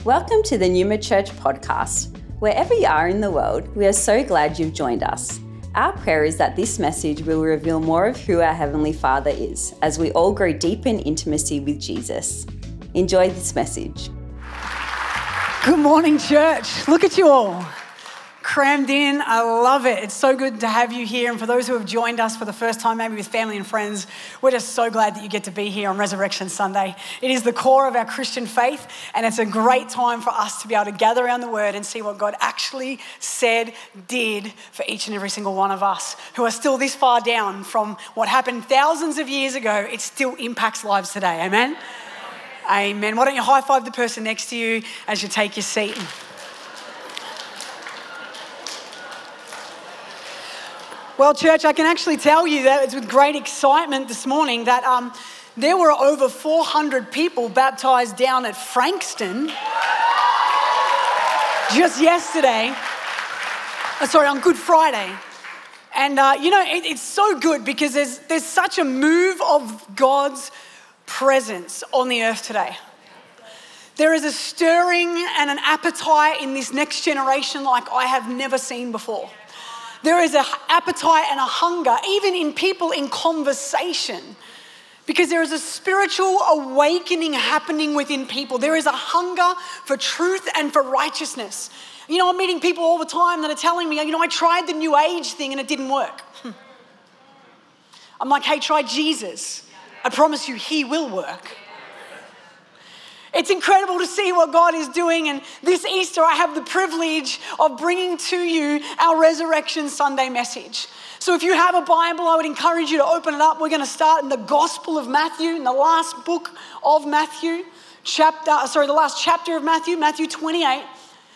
Welcome to the Numa Church podcast. Wherever you are in the world, we are so glad you've joined us. Our prayer is that this message will reveal more of who our Heavenly Father is as we all grow deeper in intimacy with Jesus. Enjoy this message. Good morning, church. Look at you all. Crammed in. I love it. It's so good to have you here. And for those who have joined us for the first time, maybe with family and friends, we're just so glad that you get to be here on Resurrection Sunday. It is the core of our Christian faith, and it's a great time for us to be able to gather around the Word and see what God actually said, did for each and every single one of us who are still this far down from what happened thousands of years ago. It still impacts lives today. Amen? Amen. Why don't you high five the person next to you as you take your seat? Well, church, I can actually tell you that it's with great excitement this morning that there were over 400 people baptized down at Frankston just yesterday. On Good Friday. And, it's so good because there's such a move of God's presence on the earth today. There is a stirring and an appetite in this next generation like I have never seen before. There is an appetite and a hunger, even in people in conversation, because there is a spiritual awakening happening within people. There is a hunger for truth and for righteousness. You know, I'm meeting people all the time that are telling me, I tried the New Age thing and it didn't work. I'm like, hey, try Jesus. I promise you, he will work. It's incredible to see what God is doing, and this Easter I have the privilege of bringing to you our Resurrection Sunday message. So if you have a Bible, I would encourage you to open it up. We're going to start in the Gospel of Matthew, in the last book of Matthew, the last chapter of Matthew, Matthew 28.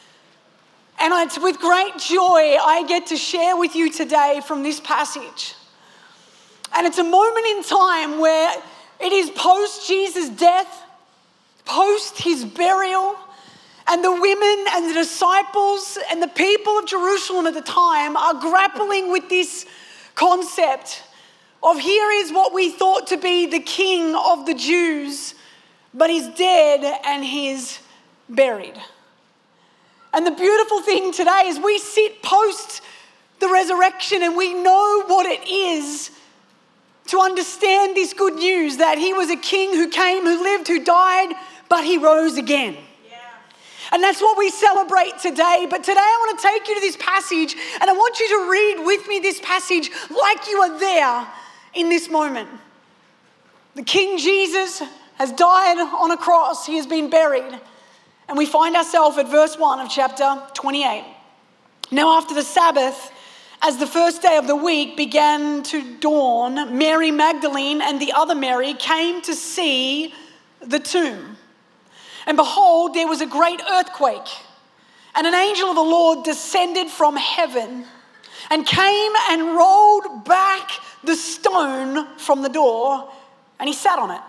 And it's with great joy I get to share with you today from this passage. And it's a moment in time where it is post Jesus' death, post his burial, and the women and the disciples and the people of Jerusalem at the time are grappling with this concept of here is what we thought to be the king of the Jews, but he's dead and he's buried. And the beautiful thing today is we sit post the resurrection and we know what it is to understand this good news that he was a king who came, who lived, who died, but he rose again. Yeah. And that's what we celebrate today. But today I want to take you to this passage and I want you to read with me this passage like you are there in this moment. The King Jesus has died on a cross. He has been buried. And we find ourselves at verse 1 of chapter 28. Now after the Sabbath, as the first day of the week began to dawn, Mary Magdalene and the other Mary came to see the tomb. And behold, there was a great earthquake, and an angel of the Lord descended from heaven and came and rolled back the stone from the door, and he sat on it.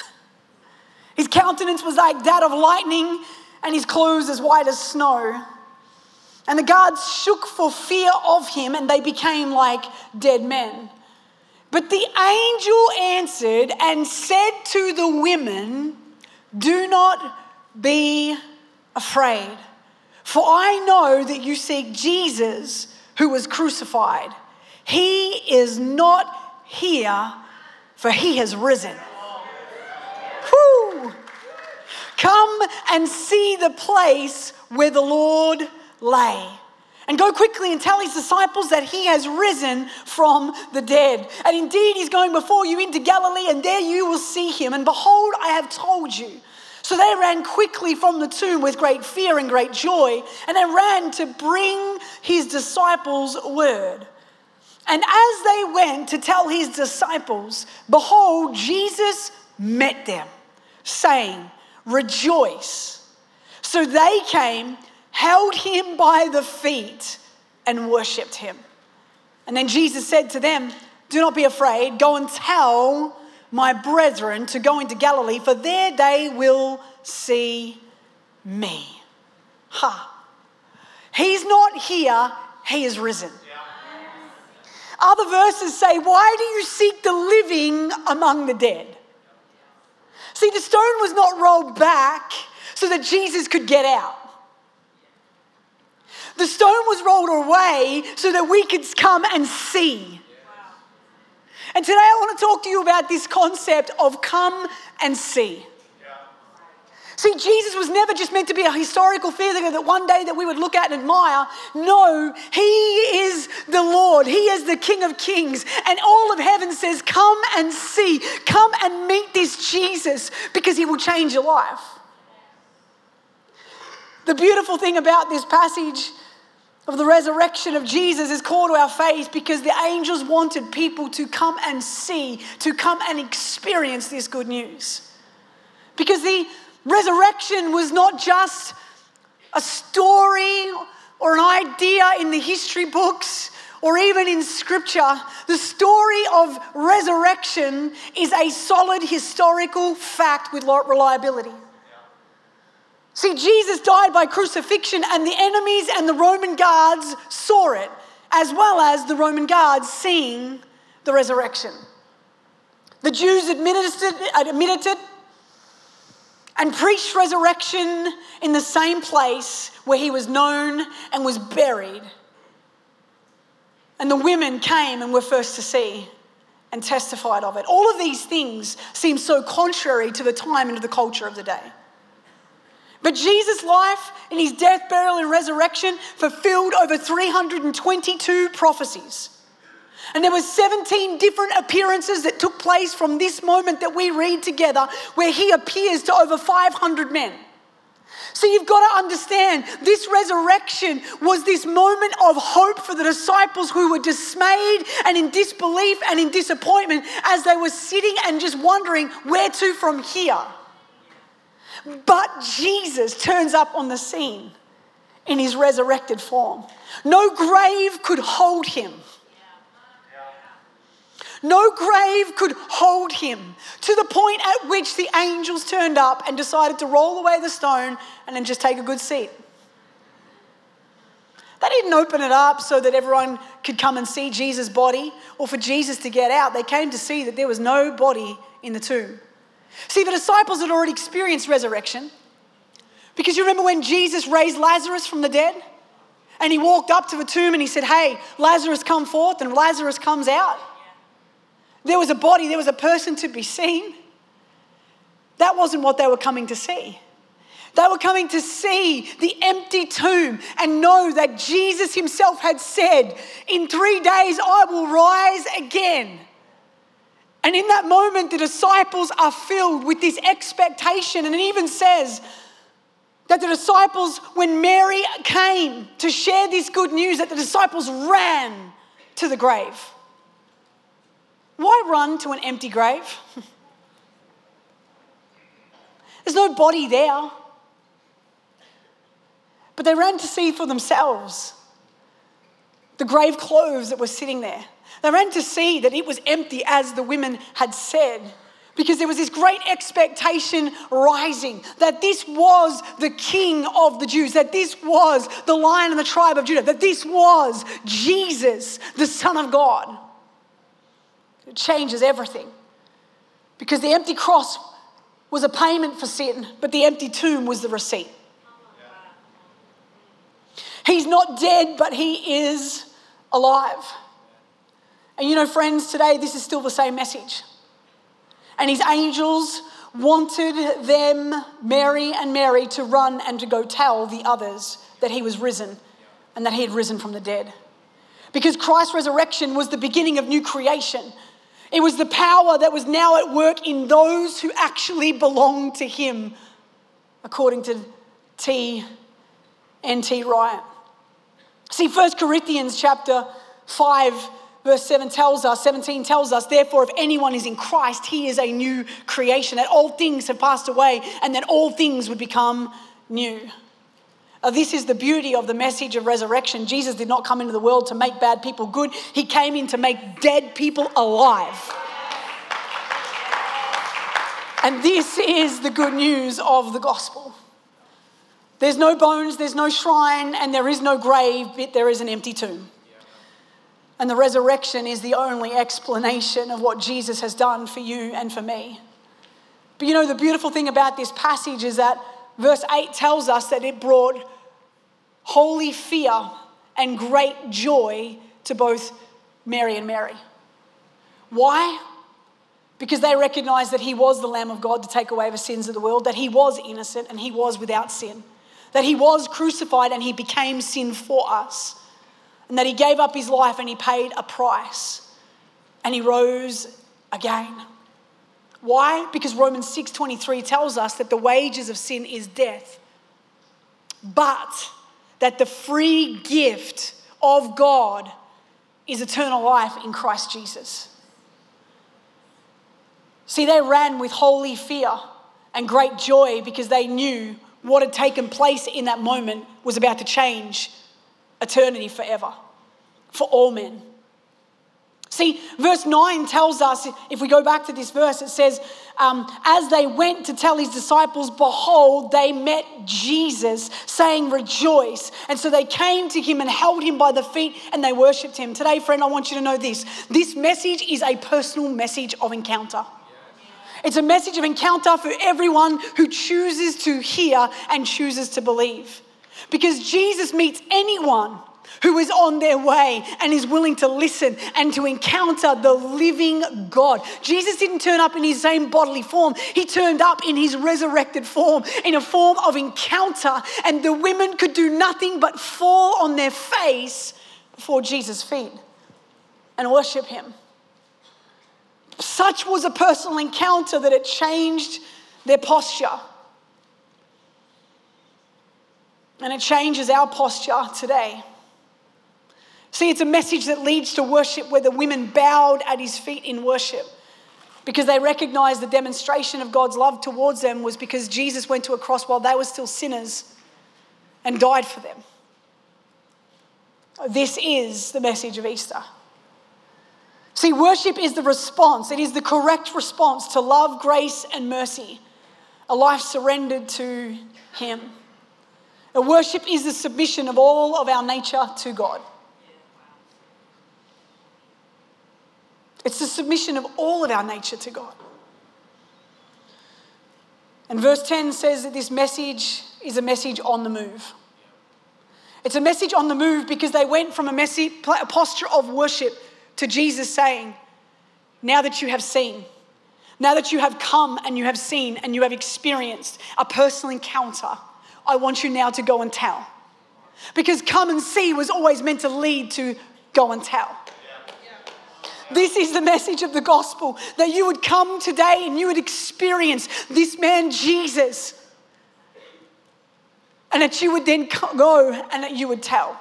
His countenance was like that of lightning, and his clothes as white as snow. And the guards shook for fear of him, and they became like dead men. But the angel answered and said to the women, "Do not be afraid, for I know that you seek Jesus who was crucified. He is not here, for he has risen. Whew. Come and see the place where the Lord lay. And go quickly and tell his disciples that he has risen from the dead. And indeed, he's going before you into Galilee, and there you will see him. And behold, I have told you." So they ran quickly from the tomb with great fear and great joy, and they ran to bring his disciples word. And as they went to tell his disciples, behold, Jesus met them, saying, "Rejoice." So they came, held him by the feet, and worshipped him. And then Jesus said to them, "Do not be afraid. Go and tell my brethren to go into Galilee, for there they will see me." He's not here, he is risen. Other verses say, "Why do you seek the living among the dead?" See, the stone was not rolled back so that Jesus could get out. The stone was rolled away so that we could come and see. And today I want to talk to you about this concept of come and see. See, Jesus was never just meant to be a historical figure that one day that we would look at and admire. No, he is the Lord. He is the King of Kings. And all of heaven says, come and see. Come and meet this Jesus because he will change your life. The beautiful thing about this passage of the resurrection of Jesus is call to our faith because the angels wanted people to come and see, to come and experience this good news. Because the resurrection was not just a story or an idea in the history books or even in scripture. The story of resurrection is a solid historical fact with reliability. See, Jesus died by crucifixion and the enemies and the Roman guards saw it, as well as the Roman guards seeing the resurrection. The Jews admitted it and preached resurrection in the same place where he was known and was buried. And the women came and were first to see and testified of it. All of these things seem so contrary to the time and to the culture of the day. But Jesus' life in his death, burial, and resurrection fulfilled over 322 prophecies. And there were 17 different appearances that took place from this moment that we read together where he appears to over 500 men. So you've got to understand this resurrection was this moment of hope for the disciples who were dismayed and in disbelief and in disappointment as they were sitting and just wondering where to from here. But Jesus turns up on the scene in his resurrected form. No grave could hold him. No grave could hold him to the point at which the angels turned up and decided to roll away the stone and then just take a good seat. They didn't open it up so that everyone could come and see Jesus' body or for Jesus to get out. They came to see that there was no body in the tomb. See, the disciples had already experienced resurrection because you remember when Jesus raised Lazarus from the dead and he walked up to the tomb and he said, hey, Lazarus come forth, and Lazarus comes out. There was a body, there was a person to be seen. That wasn't what they were coming to see. They were coming to see the empty tomb and know that Jesus himself had said, in 3 days I will rise again. And in that moment, the disciples are filled with this expectation. And it even says that the disciples, when Mary came to share this good news, that the disciples ran to the grave. Why run to an empty grave? There's no body there. But they ran to see for themselves the grave clothes that were sitting there. They ran to see that it was empty as the women had said, because there was this great expectation rising that this was the King of the Jews, that this was the Lion of the tribe of Judah, that this was Jesus, the Son of God. It changes everything because the empty cross was a payment for sin, but the empty tomb was the receipt. He's not dead, but he is alive. And you know, friends, today this is still the same message. And his angels wanted them, Mary and Mary, to run and to go tell the others that he was risen and that he had risen from the dead. Because Christ's resurrection was the beginning of new creation. It was the power that was now at work in those who actually belonged to him, according to N.T. Wright. See, 1 Corinthians chapter 5, verse 17 tells us, therefore, if anyone is in Christ, he is a new creation, that all things have passed away and that all things would become new. This is the beauty of the message of resurrection. Jesus did not come into the world to make bad people good. He came in to make dead people alive. And this is the good news of the gospel. There's no bones, there's no shrine, and there is no grave, but there is an empty tomb. And the resurrection is the only explanation of what Jesus has done for you and for me. But you know, the beautiful thing about this passage is that verse 8 tells us that it brought holy fear and great joy to both Mary and Mary. Why? Because they recognized that he was the Lamb of God to take away the sins of the world, that he was innocent and he was without sin, that he was crucified and he became sin for us, and that he gave up his life and he paid a price and he rose again. Why? Because Romans 6:23 tells us that the wages of sin is death, but that the free gift of God is eternal life in Christ Jesus. See, they ran with holy fear and great joy because they knew what had taken place in that moment was about to change eternity forever for all men. See, verse 9 tells us, if we go back to this verse, it says, as they went to tell his disciples, behold, they met Jesus, saying, rejoice. And so they came to him and held him by the feet and they worshipped him. Today, friend, I want you to know this. This message is a personal message of encounter. It's a message of encounter for everyone who chooses to hear and chooses to believe. Because Jesus meets anyone who is on their way and is willing to listen and to encounter the living God. Jesus didn't turn up in his same bodily form. He turned up in his resurrected form, in a form of encounter. And the women could do nothing but fall on their face before Jesus' feet and worship him. Such was a personal encounter that it changed their posture. And it changes our posture today. See, it's a message that leads to worship where the women bowed at his feet in worship because they recognized the demonstration of God's love towards them was because Jesus went to a cross while they were still sinners and died for them. This is the message of Easter. See, worship is the response. It is the correct response to love, grace, and mercy. A life surrendered to him. And worship is the submission of all of our nature to God. It's the submission of all of our nature to God. And verse 10 says that this message is a message on the move. It's a message on the move because they went from a posture of worship to Jesus saying, now that you have seen, now that you have come and you have seen and you have experienced a personal encounter, I want you now to go and tell. Because come and see was always meant to lead to go and tell. This is the message of the gospel, that you would come today and you would experience this man Jesus, and that you would then go and that you would tell.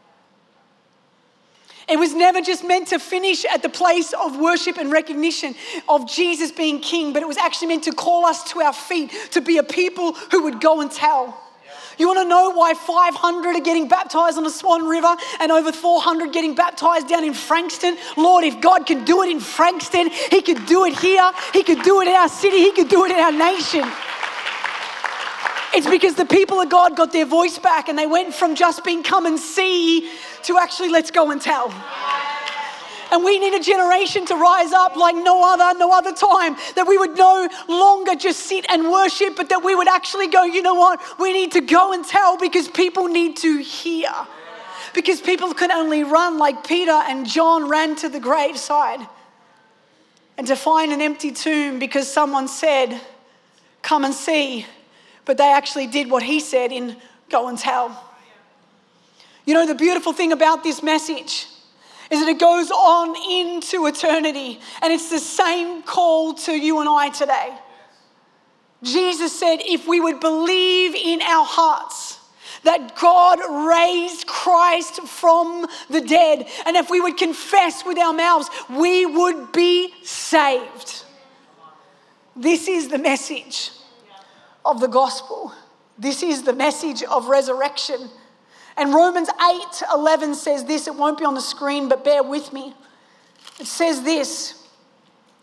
It was never just meant to finish at the place of worship and recognition of Jesus being king, but it was actually meant to call us to our feet to be a people who would go and tell. You want to know why 500 are getting baptized on the Swan River and over 400 getting baptized down in Frankston? Lord, if God can do it in Frankston, he could do it here. He could do it in our city. He could do it in our nation. It's because the people of God got their voice back and they went from just being come and see to actually let's go and tell. And we need a generation to rise up like no other time, that we would no longer just sit and worship, but that we would actually go, you know what? We need to go and tell because people need to hear. Because people can only run like Peter and John ran to the graveside and to find an empty tomb because someone said, come and see. But they actually did what he said in go and tell. You know, the beautiful thing about this message is that it goes on into eternity. And it's the same call to you and I today. Jesus said, if we would believe in our hearts that God raised Christ from the dead, and if we would confess with our mouths, we would be saved. This is the message of the gospel. This is the message of resurrection. And Romans 8:11 says this. It won't be on the screen, but bear with me. It says this.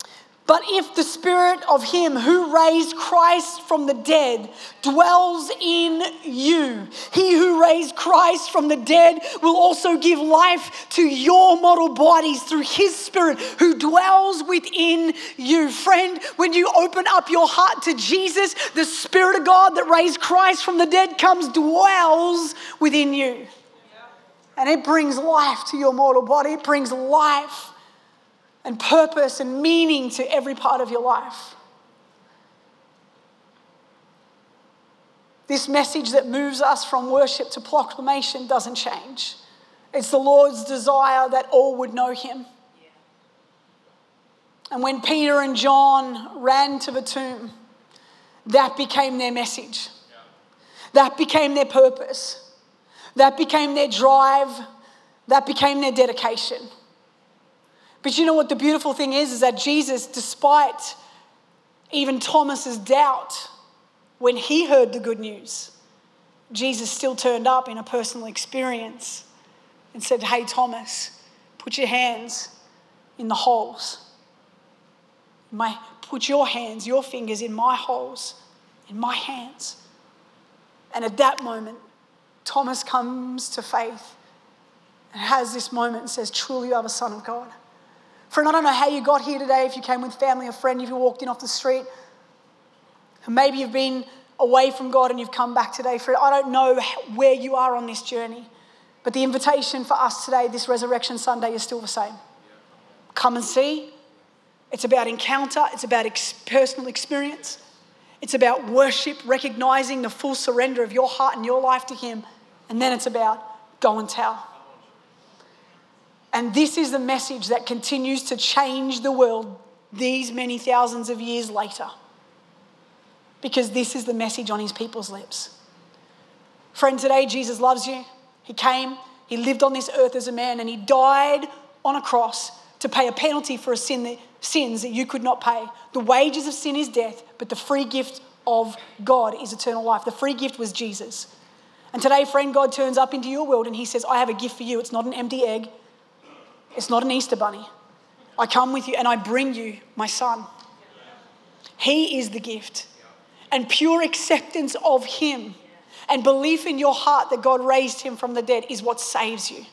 But if the Spirit of him who raised Christ from the dead dwells in you, he who raised Christ from the dead will also give life to your mortal bodies through his Spirit who dwells within you. Friend, when you open up your heart to Jesus, the Spirit of God that raised Christ from the dead comes, dwells within you. And it brings life to your mortal body. It brings life and purpose and meaning to every part of your life. This message that moves us from worship to proclamation doesn't change. It's the Lord's desire that all would know him. And when Peter and John ran to the tomb, that became their message. That became their purpose. That became their drive. That became their dedication. But you know what the beautiful thing is that Jesus, despite even Thomas's doubt, when he heard the good news, Jesus still turned up in a personal experience and said, hey, Thomas, put your hands in the holes. Put your hands, your fingers in my holes, in my hands. And at that moment, Thomas comes to faith and has this moment and says, truly you are the Son of God. Friend, I don't know how you got here today, if you came with family or friend, if you walked in off the street. And maybe you've been away from God and you've come back today. Friend, I don't know where you are on this journey. But the invitation for us today, this Resurrection Sunday, is still the same. Come and see. It's about encounter. It's about personal experience. It's about worship, recognizing the full surrender of your heart and your life to him. And then it's about go and tell. And this is the message that continues to change the world these many thousands of years later. Because this is the message on his people's lips. Friend, today Jesus loves you. He came, he lived on this earth as a man, and he died on a cross to pay a penalty for sins that you could not pay. The wages of sin is death, but the free gift of God is eternal life. The free gift was Jesus. And today, friend, God turns up into your world and he says, I have a gift for you. It's not an empty egg. It's not an Easter bunny. I come with you and I bring you my son. He is the gift. And pure acceptance of him and belief in your heart that God raised him from the dead is what saves you.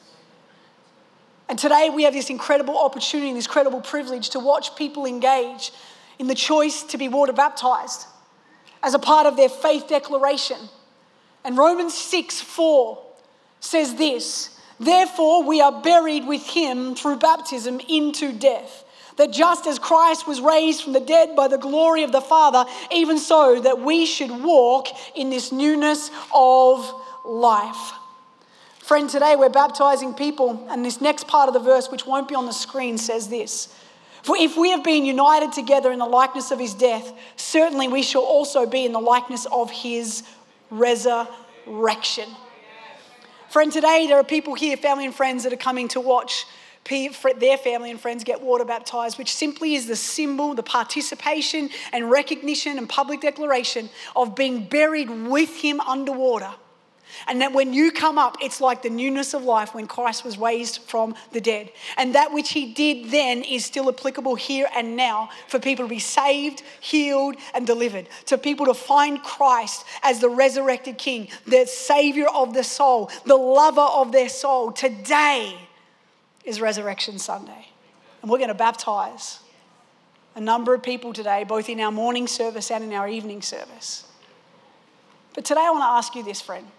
And today we have this incredible opportunity, this incredible privilege to watch people engage in the choice to be water baptized as a part of their faith declaration. And Romans 6:4 says this, therefore we are buried with him through baptism into death, that just as Christ was raised from the dead by the glory of the Father, even so that we should walk in this newness of life. Friend, today we're baptizing people, and this next part of the verse, which won't be on the screen, says this. For if we have been united together in the likeness of his death, certainly we shall also be in the likeness of his resurrection. Friend, today there are people here, family and friends, that are coming to watch their family and friends get water baptized, which simply is the symbol, the participation and recognition and public declaration of being buried with him underwater. And that when you come up, it's like the newness of life when Christ was raised from the dead. And that which he did then is still applicable here and now for people to be saved, healed, and delivered. To people to find Christ as the resurrected King, the Savior of the soul, the lover of their soul. Today is Resurrection Sunday. And we're going to baptize a number of people today, both in our morning service and in our evening service. But today I want to ask you this, friend.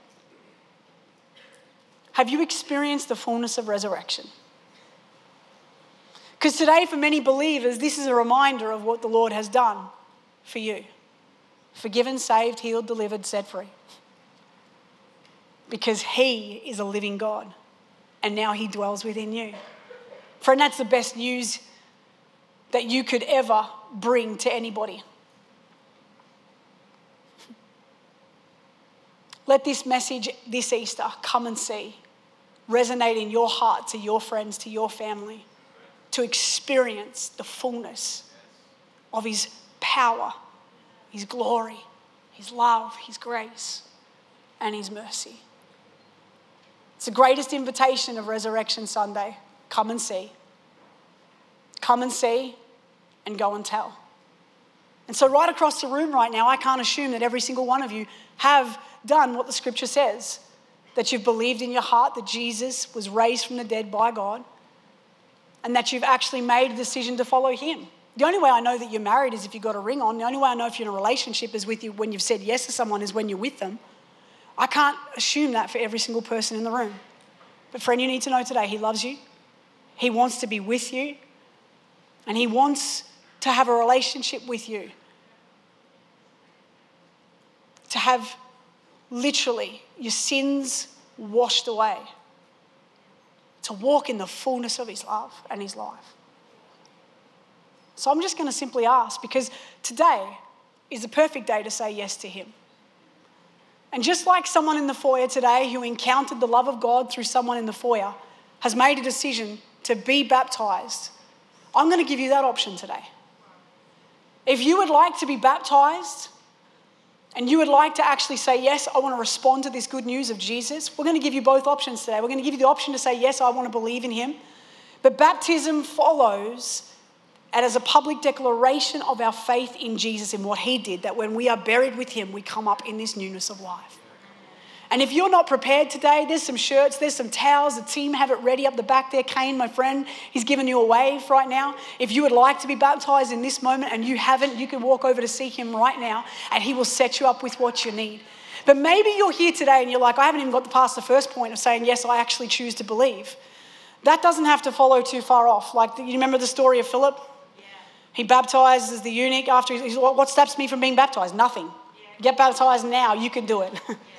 Have you experienced the fullness of resurrection? Because today, for many believers, this is a reminder of what the Lord has done for you. Forgiven, saved, healed, delivered, set free. Because he is a living God, and now he dwells within you. Friend, that's the best news that you could ever bring to anybody. Let this message this Easter, come and see, resonate in your heart, to your friends, to your family, to experience the fullness of his power, his glory, his love, his grace, and his mercy. It's the greatest invitation of Resurrection Sunday. Come and see. Come and see. and go and tell. And so right across the room right now, I can't assume that every single one of you have done what the scripture says, that you've believed in your heart that Jesus was raised from the dead by God and that you've actually made a decision to follow him. The only way I know that you're married is if you've got a ring on. The only way I know if you're in a relationship is with you when you've said yes to someone is when you're with them. I can't assume that for every single person in the room. But friend, you need to know today, he loves you. He wants to be with you. And he wants to have a relationship with you. To have literally your sins washed away. To walk in the fullness of his love and his life. So I'm just going to simply ask, because today is the perfect day to say yes to him. And just like someone in the foyer today who encountered the love of God through someone in the foyer has made a decision to be baptized, I'm going to give you that option today. If you would like to be baptized and you would like to actually say, yes, I want to respond to this good news of Jesus, we're going to give you both options today. We're going to give you the option to say, yes, I want to believe in him. But baptism follows and as a public declaration of our faith in Jesus and what he did, that when we are buried with him, we come up in this newness of life. And if you're not prepared today, there's some shirts, there's some towels. The team have it ready up the back there. Kane, my friend, he's giving you a wave right now. If you would like to be baptized in this moment and you haven't, you can walk over to see him right now and he will set you up with what you need. But maybe you're here today and you're like, I haven't even got past the first point of saying, yes, I actually choose to believe. That doesn't have to follow too far off. Like, you remember the story of Philip? He baptizes the eunuch after he's what stops me from being baptized? Nothing. Get baptized now, you can do it.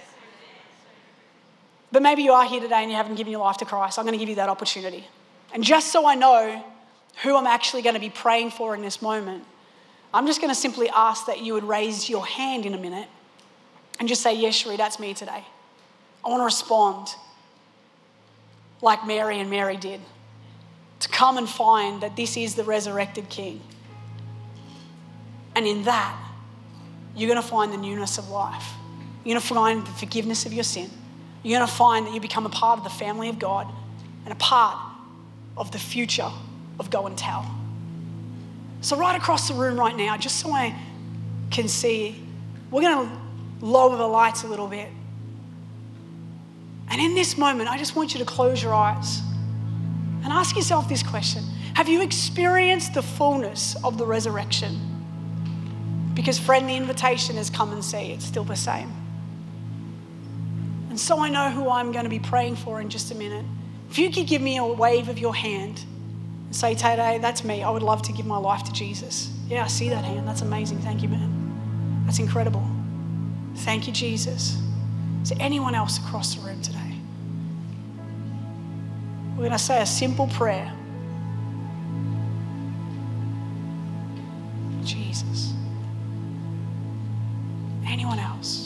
But maybe you are here today and you haven't given your life to Christ. I'm going to give you that opportunity. And just so I know who I'm actually going to be praying for in this moment, I'm just going to simply ask that you would raise your hand in a minute and just say, yes, Sheree, that's me today. I want to respond like Mary and Mary did, to come and find that this is the resurrected King. And in that, you're going to find the newness of life. You're going to find the forgiveness of your sin. You're going to find that you become a part of the family of God and a part of the future of Go and Tell. So right across the room right now, just so I can see, we're going to lower the lights a little bit. And in this moment, I just want you to close your eyes and ask yourself this question. Have you experienced the fullness of the resurrection? Because friend, the invitation is come and see. It's still the same. And so I know who I'm going to be praying for in just a minute. If you could give me a wave of your hand and say, Tay, that's me. I would love to give my life to Jesus. Yeah, I see that hand. That's amazing. Thank you, man. That's incredible. Thank you, Jesus. Is there anyone else across the room today? We're going to say a simple prayer. Jesus. Anyone else?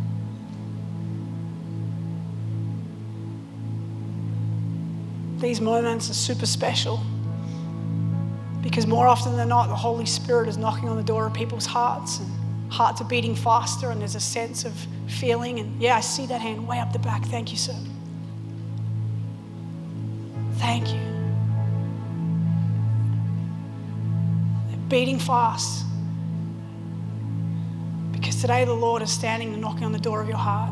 These moments are super special because more often than not, the Holy Spirit is knocking on the door of people's hearts and hearts are beating faster and there's a sense of feeling. And yeah, I see that hand way up the back. Thank you, sir. Thank you. They're beating fast because today the Lord is standing and knocking on the door of your heart.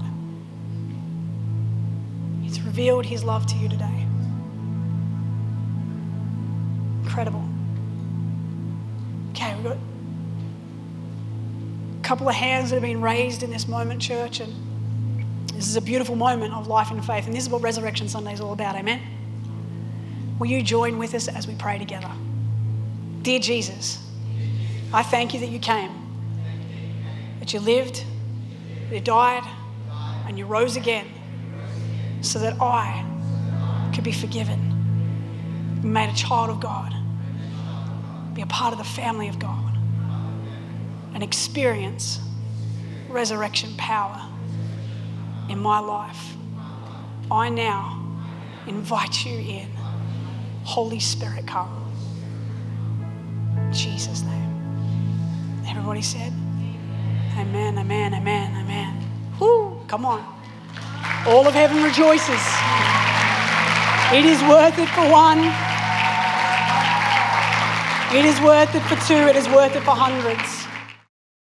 He's revealed his love to you today. Incredible. Okay, we've got a couple of hands that have been raised in this moment, church, and this is a beautiful moment of life and faith, and this is what Resurrection Sunday is all about, amen? Will you join with us as we pray together? Dear Jesus, I thank you that you came, that you lived, that you died, and you rose again so that I could be forgiven, be made a child of God, be a part of the family of God, and experience resurrection power in my life. I now invite you in. Holy Spirit, come. In Jesus' name. Everybody said, amen, amen, amen, amen. Woo, come on. All of heaven rejoices. It is worth it for one. It is worth it for two, it is worth it for hundreds.